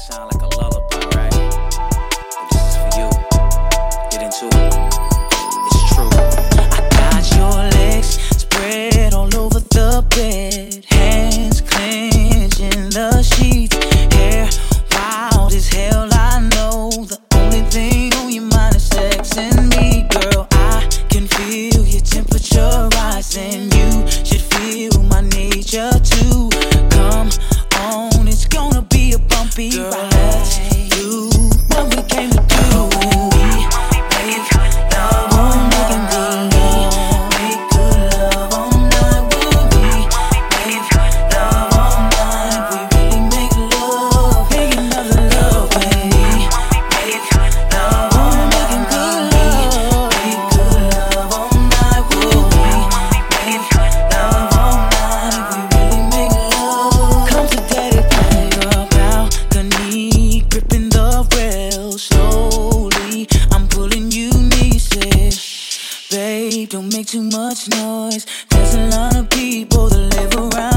sound like a lullaby, right? But this is for you. Get into it. It's true. I got your legs spread all over the bed, hands clenching the sheets, hair wild as hell. I know the only thing on your mind is sex and me, girl. I can feel your temperature rising. You should feel my nature too. Come on, it's gonna be a bumpy ride. Let's do what we came to do. We make love all making good love. Make good love all night. We make love all night. We really make love. Making love, baby. Make love all making good love. Make good love all night. We make love all night. We really make love. Come to daddy, play your balcony, gripping the rail slowly. I'm pulling you nieces. Babe, don't make too much noise. There's a lot of people that live around